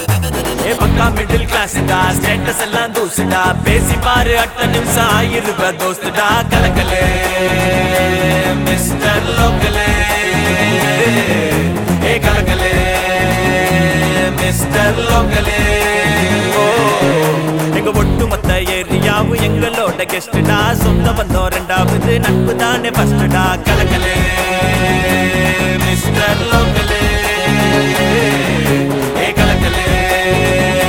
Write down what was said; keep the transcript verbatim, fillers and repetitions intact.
ஏ பக்கா middle கிளாஸ்டா status எல்லாம் தூசுடா பேசி பாரு அட்ட நிமிஷம் ஆயிருவ தோஸ்துடா கலக்கலே மிஸ்டர் லோக்கலே ஏ கலக்கலே மிஸ்டர் லோக்கலே எங்க ஒட்டுமொத்த ஏரியாவும் எங்களோட கெஸ்டுடா சொந்த பந்தம் ரெண்டாவது நட்பு தானே ஃபர்ஸ்டுடா கலக்கலே